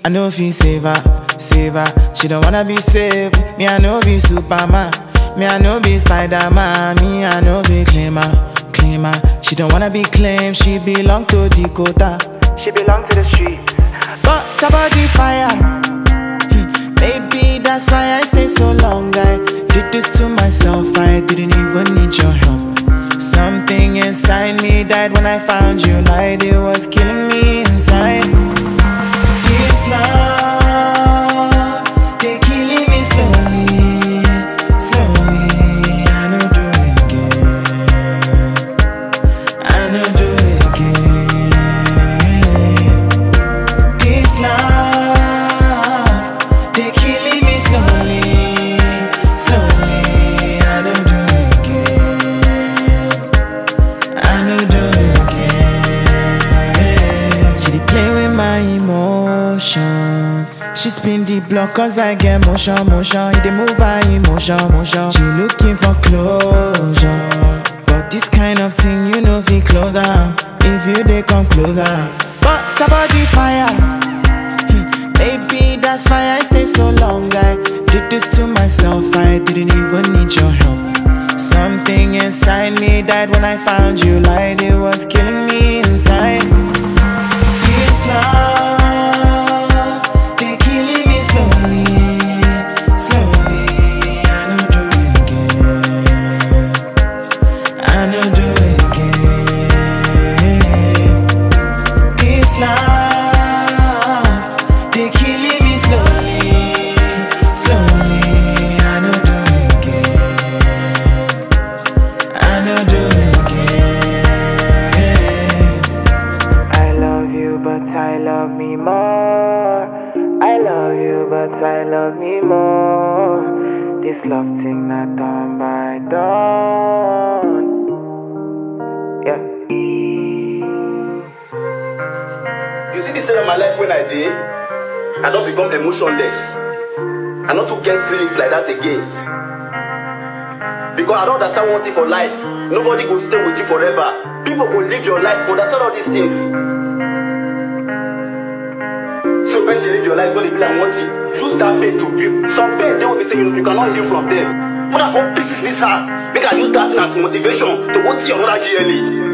I know if you save her, she don't wanna be saved. Me, I know be Superman. Me, I know be Spider-Man. Me, I know be claimer. She don't wanna be claimed. She belong to Dakota. She belong to the streets. But her body fire. Baby, that's why I stay so long. I did this to myself. I didn't even need your help. Something inside me died when I found you. Lied, it was killing me inside. This love, they killing me slowly, slowly. I know do it again. I know do it again. This love, they killing me slowly, slowly. I know do it again. I know do it again. She dey play with my emotions. She spin the block cause I get motion. It dey move her emotion. She looking for closure, but this kind of thing you know fi closer. If you dey come closer, but her body fire. Baby, that's why I stay so long. I did this to myself. I didn't even need your help. Something inside me died when I found you. Lied, it was killing me inside. This love, they killing me slowly, slowly. I know do it again. I know do it again. This love, they killing me slowly, slowly. I know do it again. I know do it again. I love you, but I love me more. I love you, but I love me more. This love thing not done by dawn. Yeah. You see this stage of my life when I did, I don't become emotionless. I not to get feelings like that again. Because I don't understand one thing for life. Nobody will stay with you forever. People will live your life, understand all these things. So best to live your life, don't be like one thing. Use that pain to build. Some pain, they will be saying you cannot heal from them. When I go pieces this heart, make I use that thing as motivation to go see another yearly.